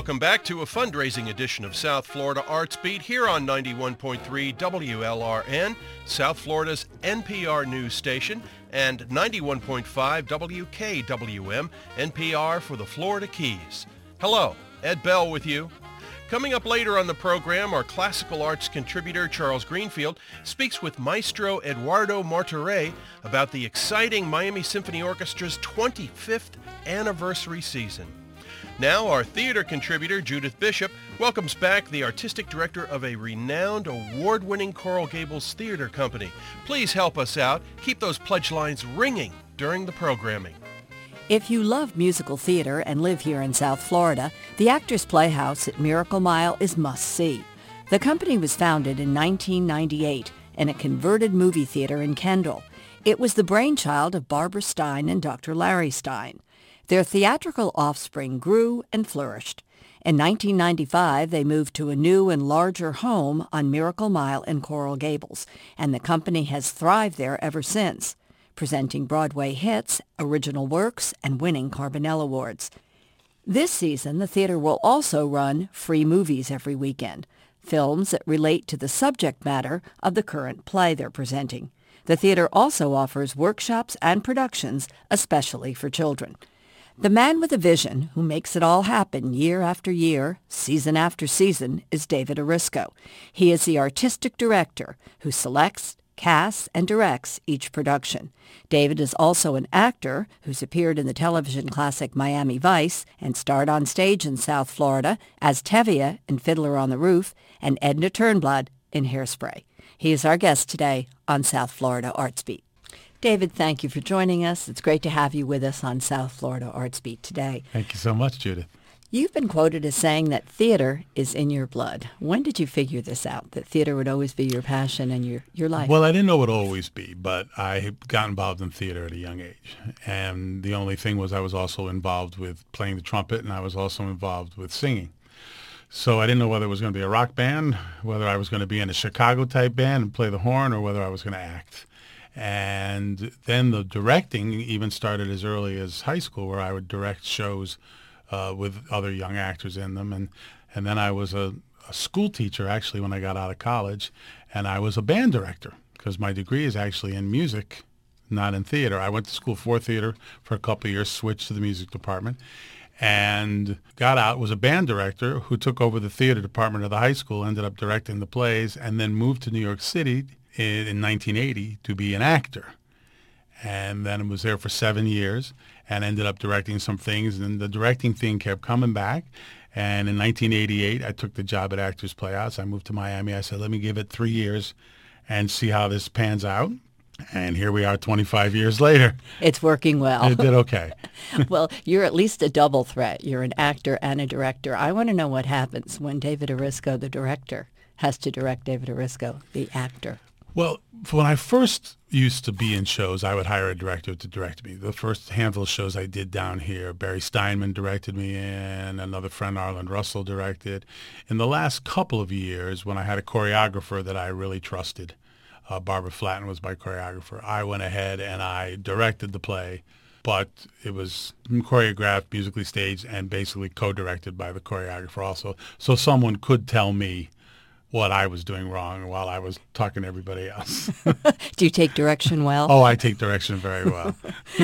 Welcome back to a fundraising edition of South Florida Arts Beat here on 91.3 WLRN, South Florida's NPR news station, and 91.5 WKWM, NPR for the Florida Keys. Hello, Ed Bell with you. Coming up later on the program, our classical arts contributor Charles Greenfield speaks with Maestro Eduardo Martorell about the exciting Miami Symphony Orchestra's 25th anniversary season. Now, our theater contributor, Judith Bishop, welcomes back the artistic director of a renowned, award-winning Coral Gables theater company. Please help us out. Keep those pledge lines ringing during the programming. If you love musical theater and live here in South Florida, the Actors Playhouse at Miracle Mile is must-see. The company was founded in 1998 in a converted movie theater in Kendall. It was the brainchild of Barbara Stein and Dr. Larry Stein. Their theatrical offspring grew and flourished. In 1995, they moved to a new and larger home on Miracle Mile in Coral Gables, and the company has thrived there ever since, presenting Broadway hits, original works, and winning Carbonell Awards. This season, the theater will also run free movies every weekend, films that relate to the subject matter of the current play they're presenting. The theater also offers workshops and productions, especially for children. The man with a vision who makes it all happen year after year, season after season, is David Arisco. He is the artistic director who selects, casts, and directs each production. David is also an actor who's appeared in the television classic Miami Vice and starred on stage in South Florida as Tevye in Fiddler on the Roof and Edna Turnblad in Hairspray. He is our guest today on South Florida Arts Beat. David, thank you for joining us. It's great to have you with us on South Florida Arts Beat today. Thank you so much, Judith. You've been quoted as saying that theater is in your blood. When did you figure this out, that theater would always be your passion and your life? Well, I didn't know it would always be, but I got involved in theater at a young age. And the only thing was I was also involved with playing the trumpet, and I was also involved with singing. So I didn't know whether it was going to be a rock band, whether I was going to be in a Chicago-type band and play the horn, or whether I was going to act. And then the directing even started as early as high school, where I would direct shows with other young actors in them. And then I was a school teacher, actually, when I got out of college, and I was a band director, because my degree is actually in music, not in theater. I went to school for theater for a couple of years, switched to the music department, and got out, was a band director who took over the theater department of the high school, ended up directing the plays, and then moved to New York City in 1980 to be an actor. And then was there for 7 years and ended up directing some things. And the directing thing kept coming back. And in 1988, I took the job at Actors Playhouse. I moved to Miami. I said, let me give it 3 years and see how this pans out. And here we are 25 years later. It's working well. It did okay. Well, you're at least a double threat. You're an actor and a director. I want to know what happens when David Arisco, the director, has to direct David Arisco, the actor. Well, when I first used to be in shows, I would hire a director to direct me. The first handful of shows I did down here, Barry Steinman directed me in, another friend, Arlen Russell, directed. In the last couple of years, when I had a choreographer that I really trusted, Barbara Flatten was my choreographer, I went ahead and I directed the play, but it was choreographed, musically staged, and basically co-directed by the choreographer also. So someone could tell me what I was doing wrong while I was talking to everybody else. Do you take direction well? Oh, I take direction very well.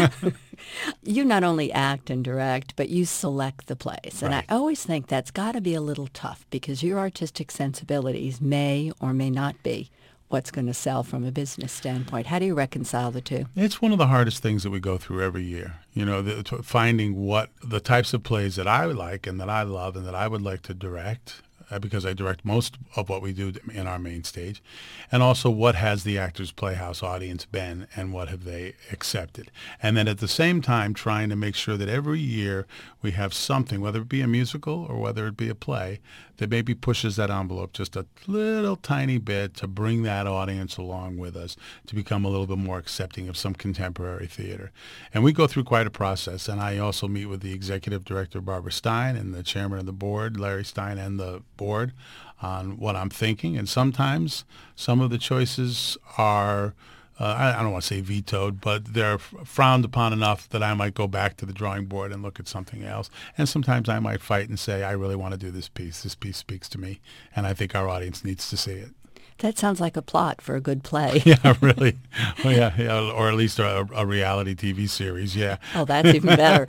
You not only act and direct, but you select the plays. And Right. I always think that's got to be a little tough because your artistic sensibilities may or may not be what's going to sell from a business standpoint. How do you reconcile the two? It's one of the hardest things that we go through every year. You know, finding what the types of plays that I like and that I love and that I would like to direct, because I direct most of what we do in our main stage, and also what has the Actors Playhouse audience been and what have they accepted. And then at the same time trying to make sure that every year we have something, whether it be a musical or whether it be a play, that maybe pushes that envelope just a little tiny bit to bring that audience along with us, to become a little bit more accepting of some contemporary theater. And we go through quite a process, and I also meet with the executive director, Barbara Stein, and the chairman of the board, Larry Stein, and the board on what I'm thinking. And sometimes some of the choices are I don't want to say vetoed, but they're frowned upon enough that I might go back to the drawing board and look at something else. And sometimes I might fight and say, I really want to do this piece. This piece speaks to me, and I think our audience needs to see it. That sounds like a plot for a good play. Yeah, really. Well, yeah, or at least a reality TV series, yeah. Oh, that's even better.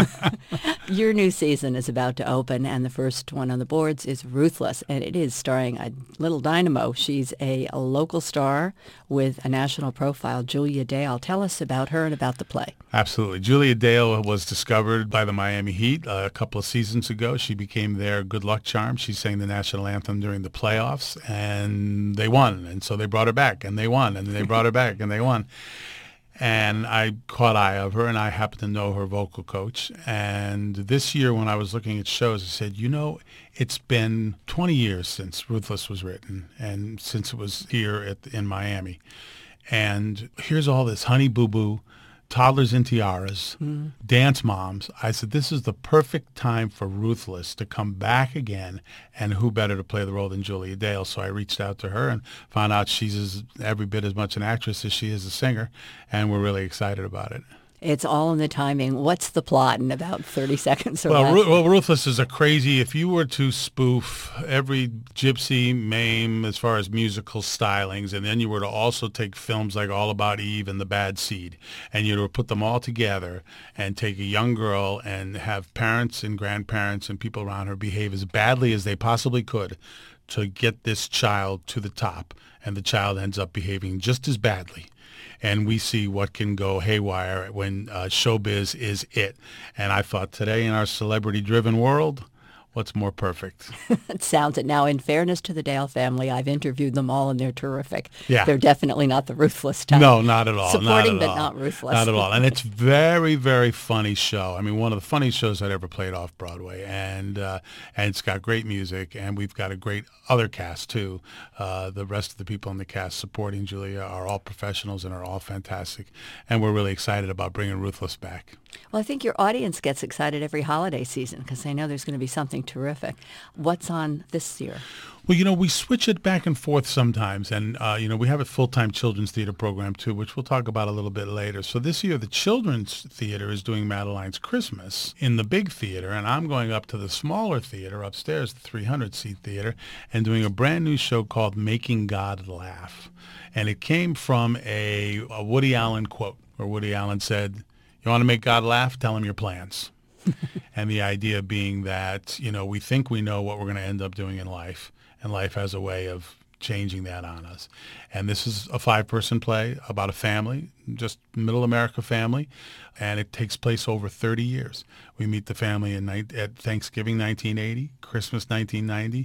Your new season is about to open, and the first one on the boards is Ruthless, and it is starring a little dynamo. She's a local star with a national profile, Julia Dale. Tell us about her and about the play. Absolutely. Julia Dale was discovered by the Miami Heat a couple of seasons ago. She became their good luck charm. She sang the national anthem during the playoffs, and they won. And so they brought her back, and they won, and they brought her back, and they won. And I caught eye of her, and I happened to know her vocal coach. And this year when I was looking at shows, I said, you know, it's been 20 years since Ruthless was written and since it was here in Miami. And here's all this Honey Boo Boo, toddlers in tiaras, dance moms. I said, this is the perfect time for Ruthless to come back again, and who better to play the role than Julia Dale? So I reached out to her and found out she's every bit as much an actress as she is a singer, and we're really excited about it. It's all in the timing. What's the plot in about 30 seconds or Well, less? Ruthless is a crazy, if you were to spoof every gypsy mame as far as musical stylings, and then you were to also take films like All About Eve and The Bad Seed, and you were to put them all together and take a young girl and have parents and grandparents and people around her behave as badly as they possibly could to get this child to the top, and the child ends up behaving just as badly. And we see what can go haywire when showbiz is it. And I thought today in our celebrity-driven world, what's more perfect? It sounds it. Now, in fairness to the Dale family, I've interviewed them all, and they're terrific. Yeah. They're definitely not the ruthless type. No, not at all. Supporting, not at but all. not ruthless. Not at all. And it's very, very funny show. I mean, one of the funniest shows I'd ever played off Broadway. And it's got great music, and we've got a great other cast, too. The rest of the people in the cast supporting Julia are all professionals and are all fantastic. And we're really excited about bringing Ruthless back. Well, I think your audience gets excited every holiday season because they know there's going to be something terrific. What's on this year? Well, you know, we switch it back and forth sometimes. And, you know, we have a full-time children's theater program, too, which we'll talk about a little bit later. So this year, the children's theater is doing Madeline's Christmas in the big theater. And I'm going up to the smaller theater upstairs, the 300-seat theater, and doing a brand new show called Making God Laugh. And it came from a Woody Allen quote where Woody Allen said, "You want to make God laugh? Tell him your plans." And the idea being that, you know, we think we know what we're going to end up doing in life, and life has a way of changing that on us. And this is a 5-person play about a family, just middle America family, and it takes place over 30 years. We meet the family at Thanksgiving 1980, Christmas 1990,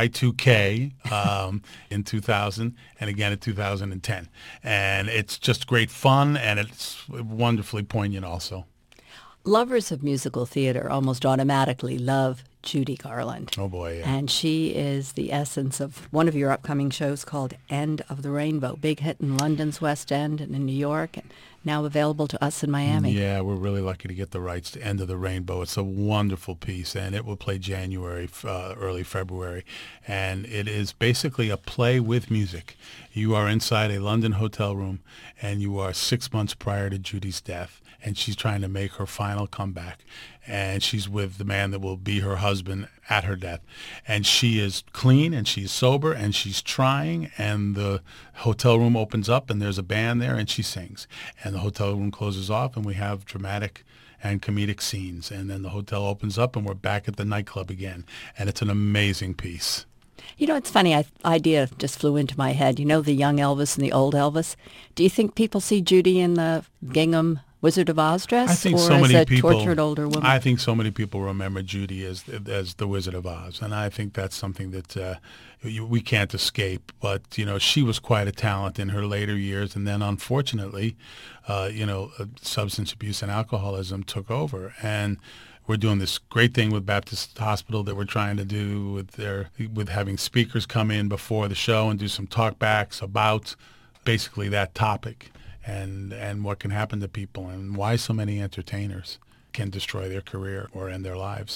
Y2K in 2000, and again in 2010. And it's just great fun, and it's wonderfully poignant also. Lovers of musical theater almost automatically love Judy Garland. Oh, boy, yeah. And she is the essence of one of your upcoming shows called End of the Rainbow. Big hit in London's West End and in New York, and now available to us in Miami. Yeah, we're really lucky to get the rights to End of the Rainbow. It's a wonderful piece, and it will play January, early February. And it is basically a play with music. You are inside a London hotel room, and you are 6 months prior to Judy's death, and she's trying to make her final comeback. And she's with the man that will be her husband at her death. And she is clean, and she's sober, and she's trying, and the hotel room opens up, and there's a band there, and she sings. And the hotel room closes off, and we have dramatic and comedic scenes. And then the hotel opens up, and we're back at the nightclub again. And it's an amazing piece. You know, it's funny, idea just flew into my head. You know the young Elvis and the old Elvis? Do you think people see Judy in the gingham Wizard of Oz dress, I think or so as many a people, tortured older woman? I think so many people remember Judy as the Wizard of Oz, and I think that's something that we can't escape. But you know, she was quite a talent in her later years, and then unfortunately, substance abuse and alcoholism took over, and we're doing this great thing with Baptist Hospital that we're trying to do with having speakers come in before the show and do some talkbacks about basically that topic. And what can happen to people, and why so many entertainers can destroy their career or end their lives.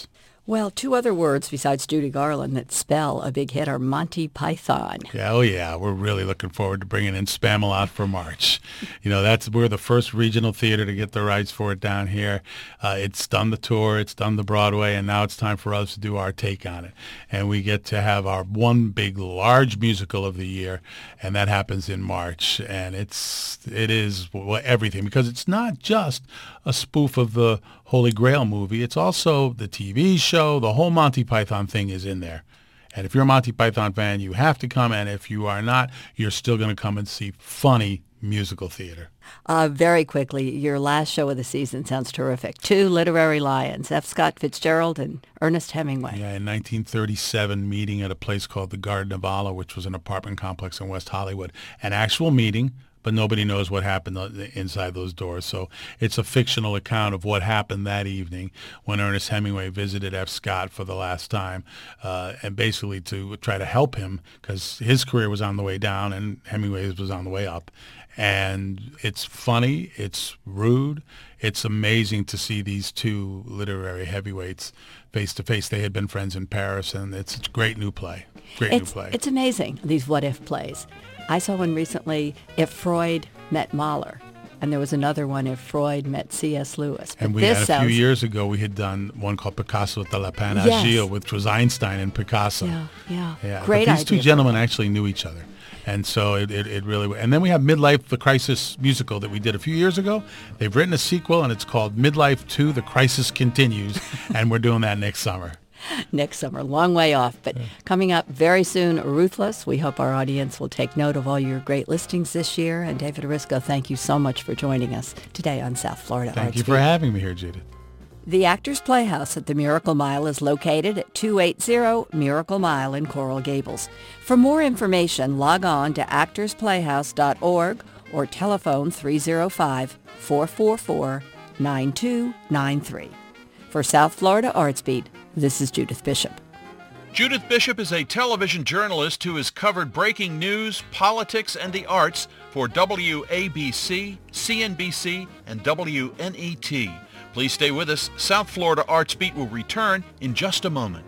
Well, two other words besides Judy Garland that spell a big hit are Monty Python. Yeah, oh yeah, we're really looking forward to bringing in Spamalot for March. We're the first regional theater to get the rights for it down here. It's done the tour, it's done the Broadway, and now it's time for us to do our take on it. And we get to have our one big, large musical of the year, and that happens in March. And it is everything, because it's not just a spoof of the Holy Grail movie. It's also the TV show. The whole Monty Python thing is in there. And if you're a Monty Python fan, you have to come. And if you are not, you're still going to come and see funny musical theater. Very quickly, your last show of the season sounds terrific. Two literary lions, F. Scott Fitzgerald and Ernest Hemingway. Yeah, in 1937, meeting at a place called the Garden of Allah, which was an apartment complex in West Hollywood. An actual meeting, but nobody knows what happened inside those doors. So it's a fictional account of what happened that evening when Ernest Hemingway visited F. Scott for the last time, and basically to try to help him, because his career was on the way down and Hemingway's was on the way up. And it's funny, it's rude, it's amazing to see these two literary heavyweights face to face. They had been friends in Paris, and it's a great new play. New play. It's amazing, these what-if plays. I saw one recently, If Freud Met Mahler, and there was another one, If Freud Met C.S. Lewis. And we had a few years ago, we had done one called Picasso de la Panne Agile, which was Einstein and Picasso. Yeah. Great but idea. these two gentlemen actually knew each other. And so it really... And then we have Midlife, the Crisis musical that we did a few years ago. They've written a sequel, and it's called Midlife 2, The Crisis Continues, and we're doing that next summer. Next summer, long way off. But coming up very soon, Ruthless. We hope our audience will take note of all your great listings this year. And David Orysko, thank you so much for joining us today on South Florida Arts Beat. Thank you for having me here, Judith. The Actors Playhouse at the Miracle Mile is located at 280 Miracle Mile in Coral Gables. For more information, log on to actorsplayhouse.org or telephone 305-444-9293. For South Florida Arts Beat, this is Judith Bishop. Judith Bishop is a television journalist who has covered breaking news, politics, and the arts for WABC, CNBC, and WNET. Please stay with us. South Florida Arts Beat will return in just a moment.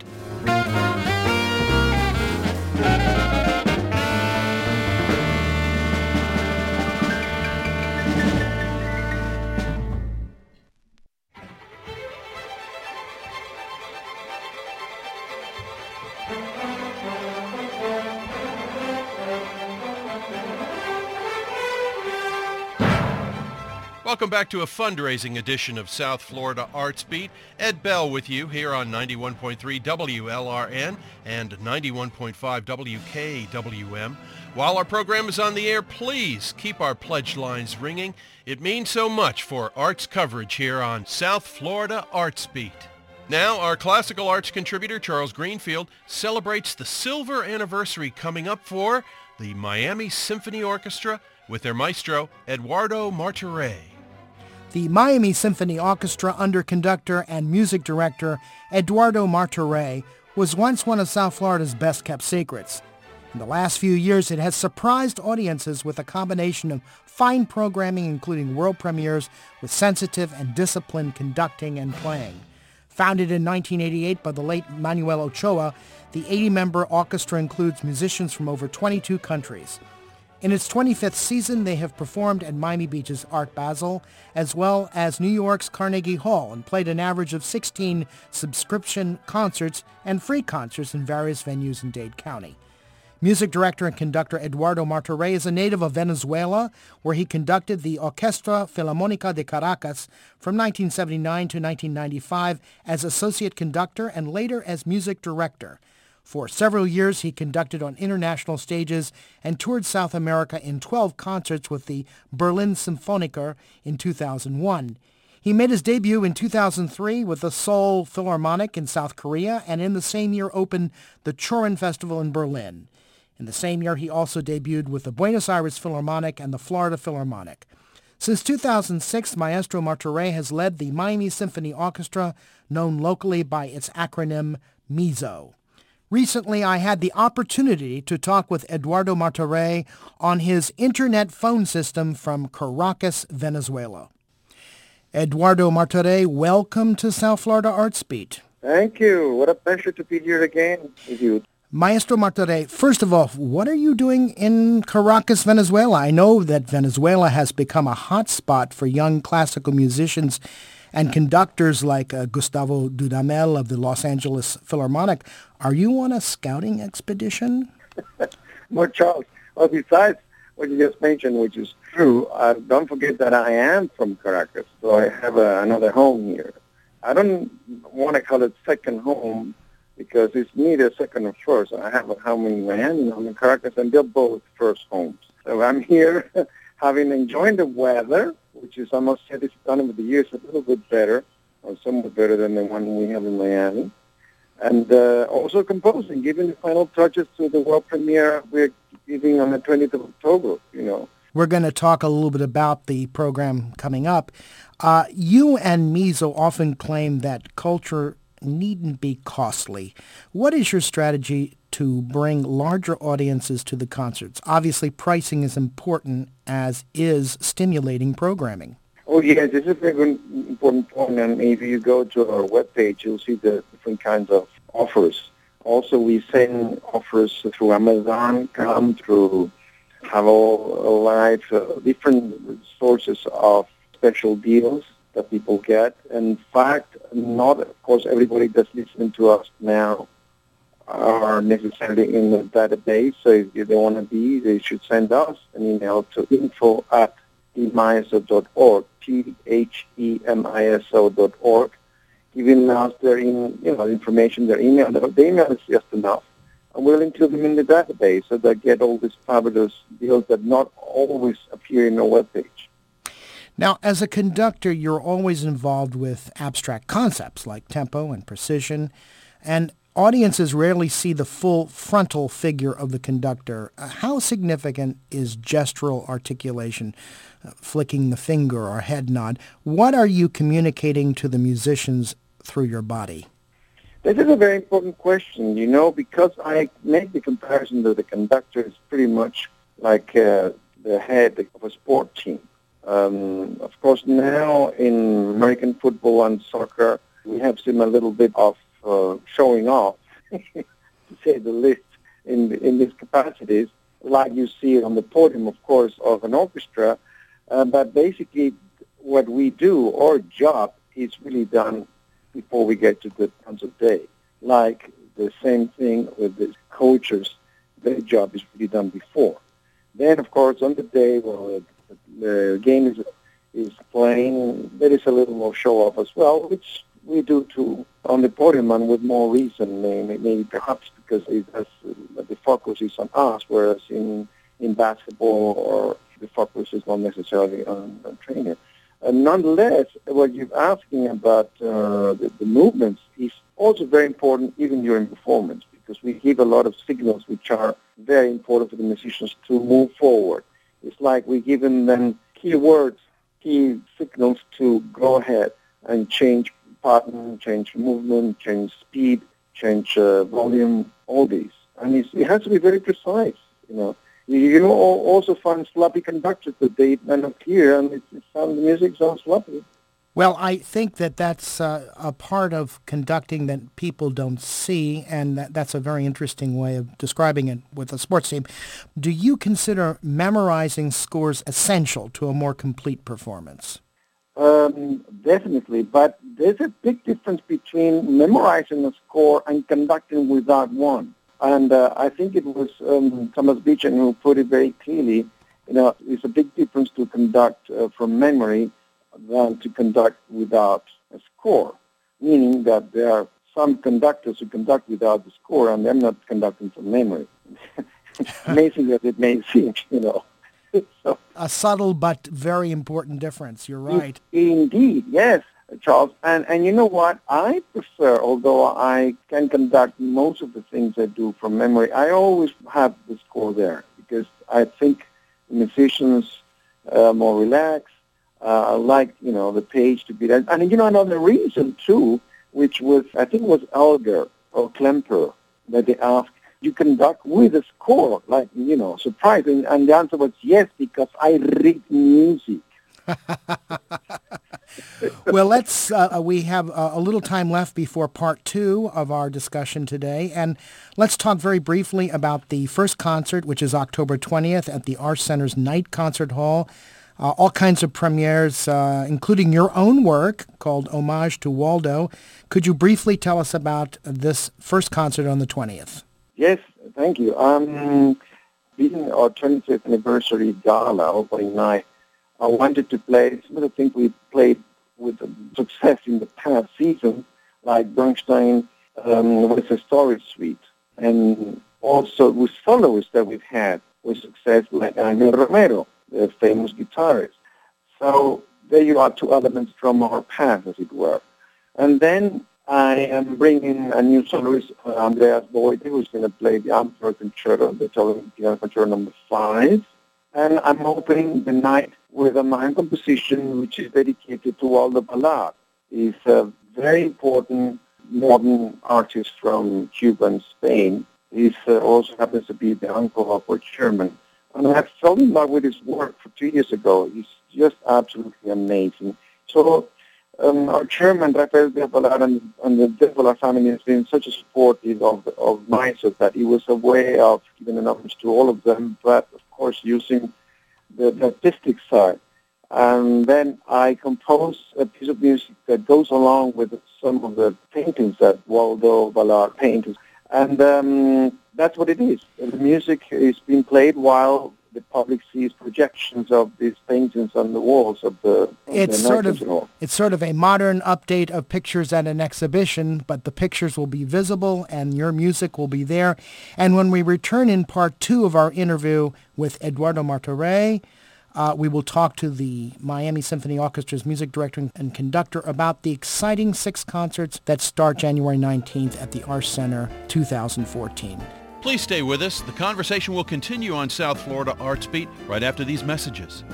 Welcome back to a fundraising edition of South Florida Arts Beat. Ed Bell with you here on 91.3 WLRN and 91.5 WKWM. While our program is on the air, please keep our pledge lines ringing. It means so much for arts coverage here on South Florida Arts Beat. Now, our classical arts contributor, Charles Greenfield, celebrates the silver anniversary coming up for the Miami Symphony Orchestra with their maestro, Eduardo Martorell. The Miami Symphony Orchestra under conductor and music director Eduardo Martorell was once one of South Florida's best-kept secrets. In the last few years, it has surprised audiences with a combination of fine programming, including world premieres with sensitive and disciplined conducting and playing. Founded in 1988 by the late Manuel Ochoa, the 80-member orchestra includes musicians from over 22 countries. In its 25th season, they have performed at Miami Beach's Art Basel, as well as New York's Carnegie Hall, and played an average of 16 subscription concerts and free concerts in various venues in Dade County. Music director and conductor Eduardo Martorell is a native of Venezuela, where he conducted the Orquesta Filarmónica de Caracas from 1979 to 1995 as associate conductor and later as music director. For several years, he conducted on international stages and toured South America in 12 concerts with the Berlin Symphoniker in 2001. He made his debut in 2003 with the Seoul Philharmonic in South Korea, and in the same year opened the Turin Festival in Berlin. In the same year, he also debuted with the Buenos Aires Philharmonic and the Florida Philharmonic. Since 2006, Maestro Martorell has led the Miami Symphony Orchestra, known locally by its acronym MISO. Recently, I had the opportunity to talk with Eduardo Martorell on his internet phone system from Caracas, Venezuela. Eduardo Martorell, welcome to South Florida Arts Beat. Thank you. What a pleasure to be here again with you. Maestro Martorell, first of all, what are you doing in Caracas, Venezuela? I know that Venezuela has become a hot spot for young classical musicians and conductors like Gustavo Dudamel of the Los Angeles Philharmonic. Are you on a scouting expedition? Well, Charles, well, besides what you just mentioned, which is true, don't forget that I am from Caracas, so I have another home here. I don't want to call it second home because it's neither second or first. I have a home in Miami, I'm in Caracas, and they're both first homes. So I'm here having enjoyed the weather, which is, I must say, this time of the year is a little bit better, or somewhat better than the one we have in Miami. And also composing, giving the final touches to the world premiere we're giving on the 20th of October, We're going to talk a little bit about the program coming up. You and Mizo often claim that culture needn't be costly. What is your strategy to bring larger audiences to the concerts? Obviously, pricing is important, as is stimulating programming. Oh, yes, this is a very important point. And if you go to our webpage, you'll see the different kinds of offers. Also, we send offers through Amazon, through Travel Live, different sources of special deals that people get. In fact, not, of course, everybody that's listening to us now are necessarily in the database. So if they want to be, they should send us an email to info@themiso.org, THEMISO.org, giving us their information, their email. The email is just enough. And we'll include them in the database so they get all these fabulous deals that not always appear in our webpage. Now, as a conductor, you're always involved with abstract concepts like tempo and precision, and audiences rarely see the full frontal figure of the conductor. How significant is gestural articulation, flicking the finger or head nod? What are you communicating to the musicians through your body? This is a very important question, because I make the comparison that the conductor is pretty much like the head of a sport team. Of course, now in American football and soccer, we have seen a little bit of showing off, to say the least, in these capacities, like you see on the podium, of course, of an orchestra. But basically, what we do, our job, is really done before we get to the concert day. Like the same thing with the coaches, their job is really done before. Then, of course, on the day, the game is playing, there is a little more show-off as well, which we do too on the podium and with more reason, maybe perhaps because the focus is on us, whereas in basketball or the focus is not necessarily on the trainer. Nonetheless, what you're asking about the movements is also very important even during performance, because we give a lot of signals which are very important for the musicians to move forward. It's like we're giving them key words, key signals to go ahead and change pattern, change movement, change speed, change volume, all these. And it has to be very precise, You also find sloppy conductors that they end up here, and the music sounds sloppy. Well, I think that's a part of conducting that people don't see, and that's a very interesting way of describing it with a sports team. Do you consider memorizing scores essential to a more complete performance? Definitely, but there's a big difference between memorizing a score and conducting without one. And I think it was Thomas Beecham who put it very clearly. It's a big difference to conduct from memory than to conduct without a score, meaning that there are some conductors who conduct without the score, and they're not conducting from memory. Amazing as it may seem, So, a subtle but very important difference. You're right. Indeed, yes, Charles. And you know what? I prefer, although I can conduct most of the things I do from memory, I always have the score there because I think the musicians are more relaxed. I like, the page to be there. And, another reason, too, which was, I think it was Elgar or Klemperer, that they asked, you conduct with a score, like, surprising. And the answer was yes, because I read music. Well, we have a little time left before part two of our discussion today. And let's talk very briefly about the first concert, which is October 20th at the Arts Center's Night Concert Hall. All kinds of premieres, including your own work called Homage to Waldo. Could you briefly tell us about this first concert on the 20th? Yes, thank you. Being our 25th anniversary gala opening night, I wanted to play some of the things we played with success in the past season, like Bernstein with the Story Suite, and also with soloists that we've had with success, like Angel Romero, the famous guitarist. So there you are, two elements from our past, as it were. And then I am bringing a new soloist, Andreas Boyd, who's going to play the Amper Concerto, the Beethoven Piano Concerto number 5. And I'm opening the night with a mine composition which is dedicated to Waldo Ballard. He's a very important modern artist from Cuba and Spain. He also happens to be the uncle of our chairman. And I fell in love with his work 2 years ago. He's just absolutely amazing. So our chairman, Rafael de Ballard, and the de Ballard family has been such a supportive of MISO that it was a way of giving an homage to all of them, but of course using the artistic side. And then I composed a piece of music that goes along with some of the paintings that Waldo Ballard painted. And that's what it is. The music is being played while the public sees projections of these paintings on the walls of the It's sort of a modern update of pictures at an exhibition, but the pictures will be visible and your music will be there. And when we return in part two of our interview with Eduardo Martorell, we will talk to the Miami Symphony Orchestra's music director and conductor about the exciting 6 concerts that start January 19th at the Arts Center 2014. Please stay with us. The conversation will continue on South Florida Arts Beat right after these messages.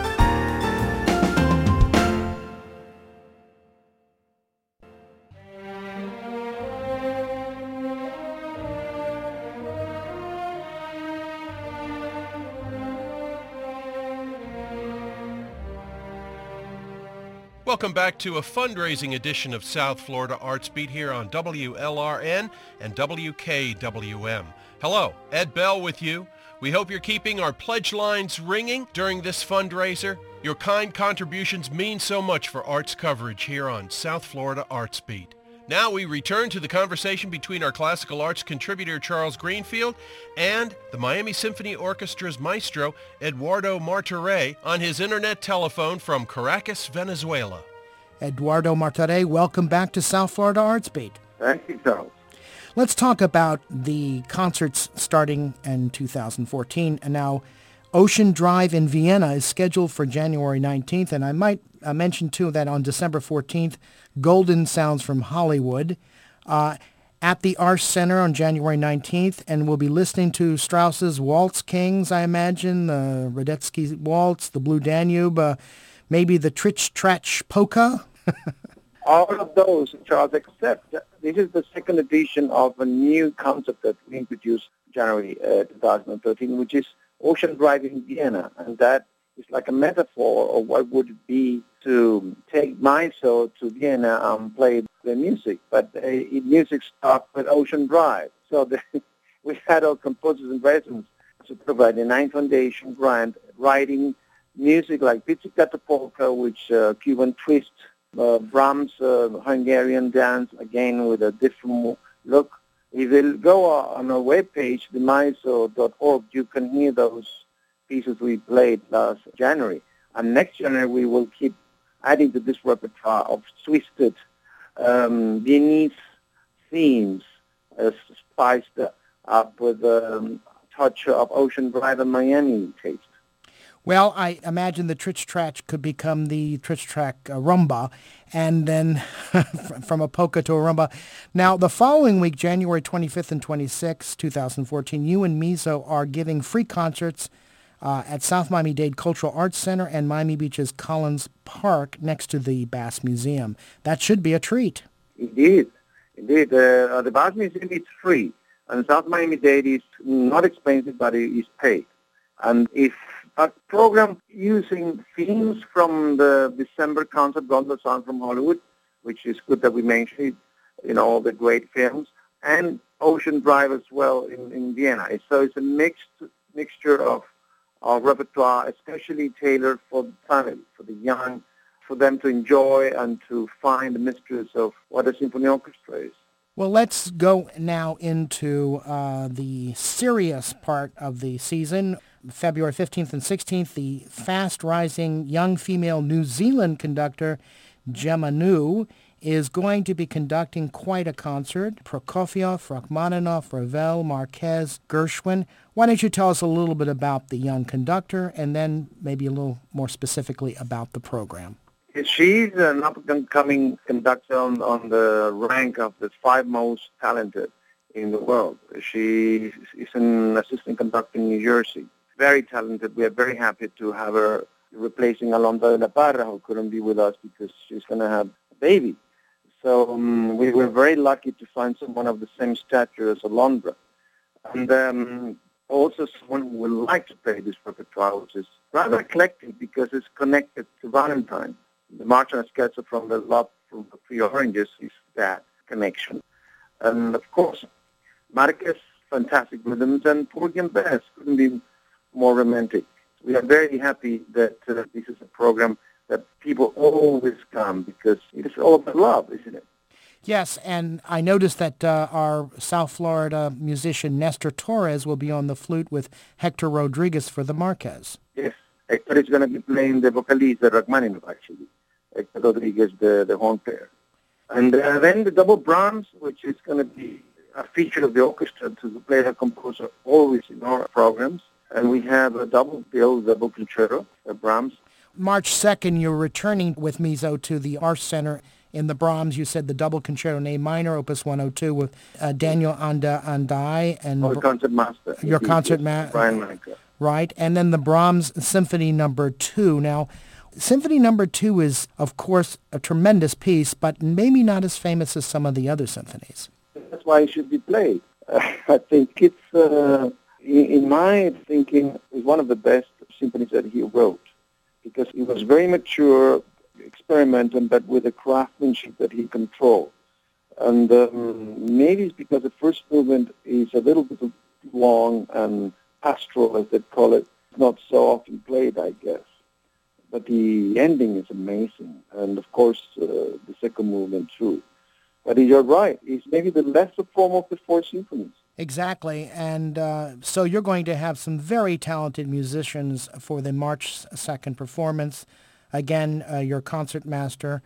Welcome back to a fundraising edition of South Florida Arts Beat here on WLRN and WKWM. Hello, Ed Bell with you. We hope you're keeping our pledge lines ringing during this fundraiser. Your kind contributions mean so much for arts coverage here on South Florida Arts Beat. Now we return to the conversation between our classical arts contributor Charles Greenfield and the Miami Symphony Orchestra's maestro Eduardo Martorell on his internet telephone from Caracas, Venezuela. Eduardo Martorell, welcome back to South Florida Arts Beat. Thank you, Charles. Let's talk about the concerts starting in 2014. And now Ocean Drive in Vienna is scheduled for January 19th. And I might mention, too, that on December 14th, Golden Sounds from Hollywood at the Arts Center on January 19th. And we'll be listening to Strauss's Waltz Kings, I imagine, the Radetzky Waltz, the Blue Danube, maybe the Tritch Tratch Polka. All of those, Charles, except this is the second edition of a new concept that we introduced January 2013, which is Ocean Drive in Vienna. And that is like a metaphor of what would it be to take MISO to Vienna and play the music. But music starts with Ocean Drive. So we had our composers and residents to provide the Nine Foundation grant, writing music like Pizzicato Polka, which Cuban twist, Brahms, Hungarian dance, again with a different look. If you go on our webpage, themiso.org, you can hear those pieces we played last January. And next January we will keep adding to this repertoire of twisted Viennese themes, spiced up with a touch of Ocean Drive and Miami taste. Well, I imagine the Tritch Tratch could become the Tritch Track rumba, and then from a polka to a rumba. Now, the following week, January 25th and 26th, 2014, you and MISO are giving free concerts at South Miami-Dade Cultural Arts Center and Miami Beach's Collins Park next to the Bass Museum. That should be a treat. Indeed. The Bass Museum is free, and South Miami-Dade is not expensive, but it is paid. And if a program using themes from the December concert, Gone the Sun from Hollywood, which is good that we mentioned it, all the great films, and Ocean Drive as well in Vienna. So it's a mixture of repertoire, especially tailored for the family, for the young, for them to enjoy and to find the mysteries of what a symphony orchestra is. Well, let's go now into the serious part of the season. February 15th and 16th, the fast-rising young female New Zealand conductor, Gemma New, is going to be conducting quite a concert. Prokofiev, Rachmaninoff, Ravel, Marquez, Gershwin. Why don't you tell us a little bit about the young conductor and then maybe a little more specifically about the program? She's an up-and-coming conductor on the rank of the 5 most talented in the world. She is an assistant conductor in New Jersey. Very talented. We are very happy to have her replacing Alondra de la Parra, who couldn't be with us because she's going to have a baby. So we were very lucky to find someone of the same stature as Alondra. And also someone who would like to play this repertoire, which is rather eclectic because it's connected to Valentine. The March and Scherzo from the Love from the Three Oranges is that connection. And of course, Marquez, fantastic rhythms, and Porgy and Bess couldn't be more romantic. We are very happy that this is a program that people always come because it is all about love, isn't it? Yes, and I noticed that our South Florida musician Nestor Torres will be on the flute with Hector Rodriguez for the Marquez. Yes, Hector is going to be playing the vocalist, the Rachmaninoff, actually. Hector Rodriguez, the horn player. And then the double Brahms, which is going to be a feature of the orchestra to play the composer always in our programs. And we have a double bill, double concerto, Brahms. March 2nd, you're returning with Mizo to the Art Center in the Brahms. You said the double concerto in A minor, Opus 102, with Daniel Andai and concertmaster. Your concertmaster, Brian Manka. Right, and then the Brahms Symphony Number 2. Now, Symphony Number 2 is, of course, a tremendous piece, but maybe not as famous as some of the other symphonies. That's why it should be played. I think it's, in my thinking, is one of the best symphonies that he wrote, because he was very mature, experimenting, but with a craftsmanship that he controlled. And maybe it's because the first movement is a little bit long and pastoral, as they call it, not so often played, I guess. But the ending is amazing, and of course the second movement too. But you're right, it's maybe the lesser form of the 4 symphonies. Exactly, and so you're going to have some very talented musicians for the March 2nd performance. Again, your concertmaster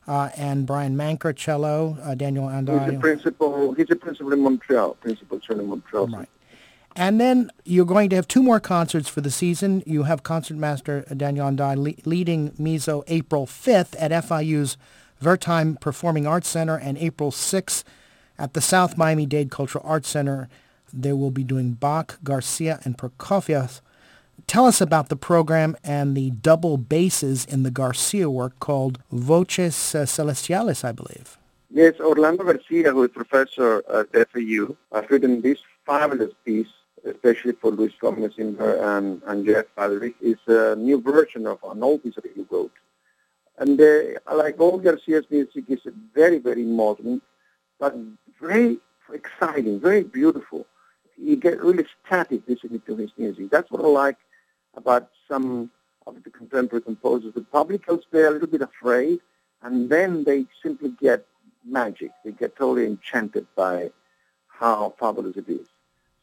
and Brian Manker, cello, Daniel Andai. He's a principal in Montreal, principal cello in Montreal. Right. And then you're going to have 2 more concerts for the season. You have concertmaster Daniel Andai leading Mizo April 5th at FIU's Wertheim Performing Arts Center, and April 6th at the South Miami-Dade Cultural Arts Center. They will be doing Bach, Garcia, and Prokofiev. Tell us about the program and the double basses in the Garcia work called Voces Celestiales, I believe. Yes, Orlando Garcia, who is professor at FIU, has written this fabulous piece, especially for Luis Gomez-Inver and Jeff Faderick. It's a new version of an old piece that he wrote. And like all Garcia's music, is very, very modern, but very exciting, very beautiful. You get really static listening to his music. That's what I like about some of the contemporary composers. The public goes there a little bit afraid, and then they simply get magic. They get totally enchanted by how fabulous it is.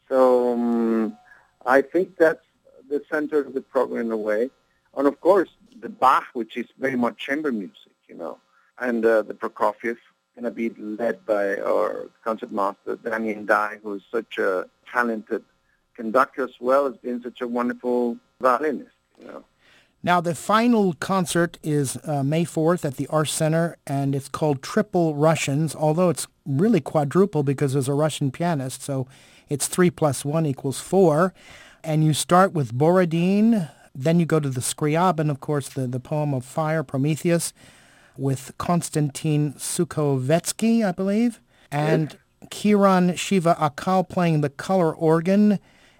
So I think that's the center of the program in a way. And of course, the Bach, which is very much chamber music, and the Prokofiev, going to be led by our concertmaster, Daniel Andai, who is such a talented conductor as well as being such a wonderful violinist, Now, the final concert is May 4th at the Art Center, and it's called Triple Russians, although it's really quadruple because there's a Russian pianist, so it's 3 + 1 = 4. And you start with Borodin, then you go to the Scriabin, of course, the poem of fire, Prometheus, with Konstantin Sukhovetsky, I believe, and Kiran Shiva Akal playing the color organ,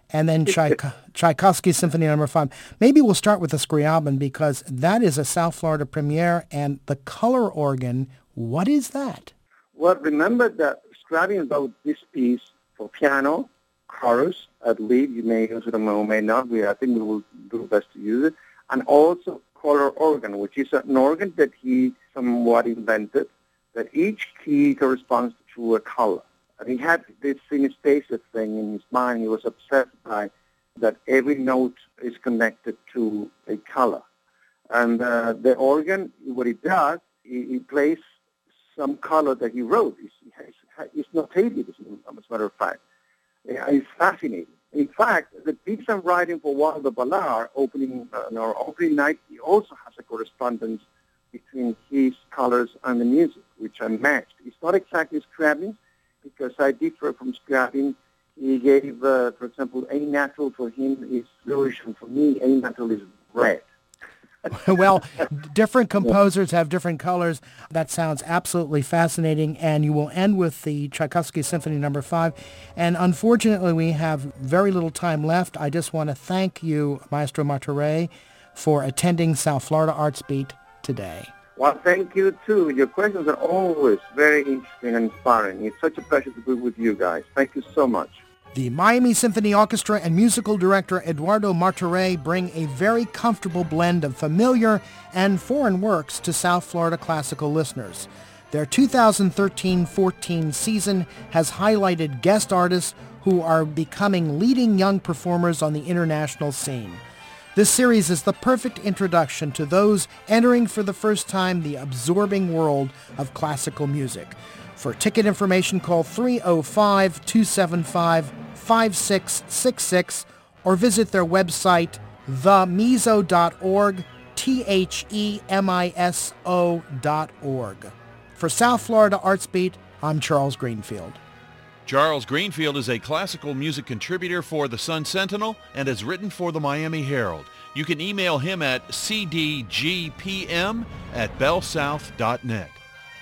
and then Tchaikovsky Symphony No. 5. Maybe we'll start with the Scriabin because that is a South Florida premiere, and the color organ, what is that? Well, remember that Scriabin about this piece for piano, chorus, I believe you may use it or may not. I think we will do best to use it. And also color organ, which is an organ that he somewhat invented, that each key corresponds to a color. And he had this synesthesia thing in his mind. He was obsessed by that every note is connected to a color. And the organ, what it does, he plays some color that he wrote. It's notated, as a matter of fact. It's fascinating. In fact, the piece I'm writing for Waldo Ballard, opening night, he also has a correspondence between his colors and the music, which I matched. It's not exactly Scriabin, because I differ from Scriabin. He gave, for example, A natural for him is bluish, and for me, A natural is red. Well, different composers have different colors. That sounds absolutely fascinating, and you will end with the Tchaikovsky Symphony No. 5. And unfortunately, we have very little time left. I just want to thank you, Maestro Martorell, for attending South Florida Arts Beat today. Well, thank you, too. Your questions are always very interesting and inspiring. It's such a pleasure to be with you guys. Thank you so much. The Miami Symphony Orchestra and musical director Eduardo Martorell bring a very comfortable blend of familiar and foreign works to South Florida classical listeners. Their 2013-14 season has highlighted guest artists who are becoming leading young performers on the international scene. This series is the perfect introduction to those entering for the first time the absorbing world of classical music. For ticket information, call 305-275-5666 or visit their website, themiso.org, themiso.org. For South Florida Arts Beat, I'm Charles Greenfield. Charles Greenfield is a classical music contributor for the Sun Sentinel and has written for the Miami Herald. You can email him at cdgpm@bellsouth.net.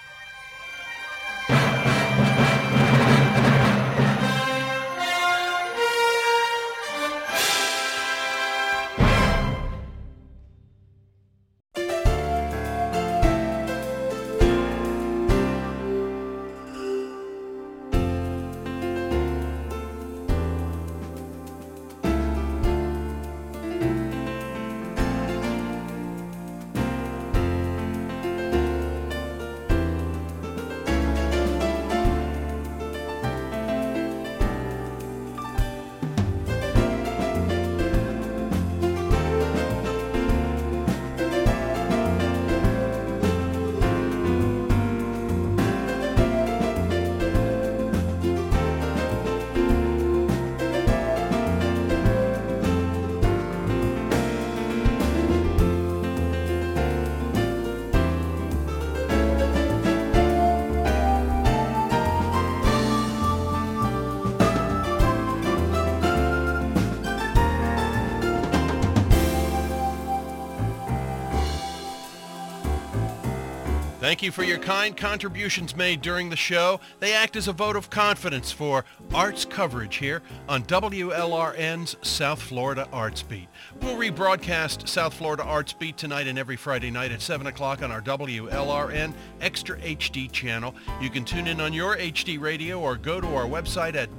Thank you for your kind contributions made during the show. They act as a vote of confidence for arts coverage here on WLRN's South Florida Arts Beat. We'll rebroadcast South Florida Arts Beat tonight and every Friday night at 7 o'clock on our WLRN Extra HD channel. You can tune in on your HD radio or go to our website at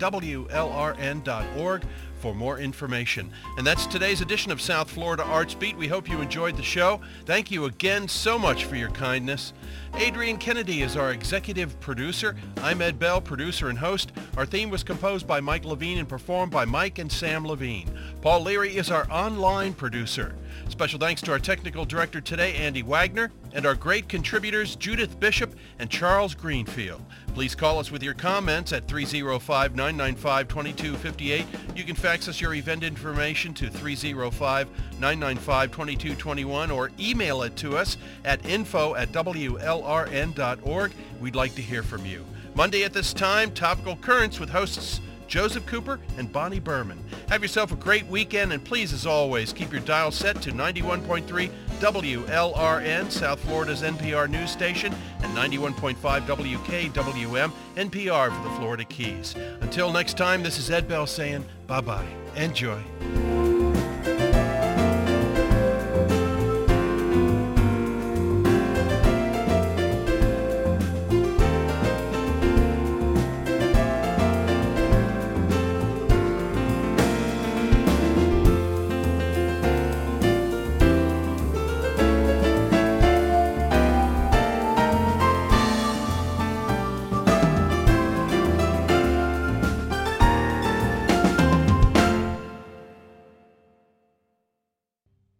WLRN.org for more information. And that's today's edition of South Florida Arts Beat. We hope you enjoyed the show. Thank you again so much for your kindness. Adrian Kennedy is our executive producer. I'm Ed Bell, producer and host. Our theme was composed by Mike Levine and performed by Mike and Sam Levine. Paul Leary is our online producer. Special thanks to our technical director today, Andy Wagner, and our great contributors, Judith Bishop and Charles Greenfield. Please call us with your comments at 305-995-2258. You can fax us your event information to 305-995-2221 or email it to us at info@wlrn.org. We'd like to hear from you. Monday at this time, Topical Currents with hosts Joseph Cooper, and Bonnie Berman. Have yourself a great weekend, and please, as always, keep your dial set to 91.3 WLRN, South Florida's NPR news station, and 91.5 WKWM, NPR for the Florida Keys. Until next time, this is Ed Bell saying bye-bye. Enjoy.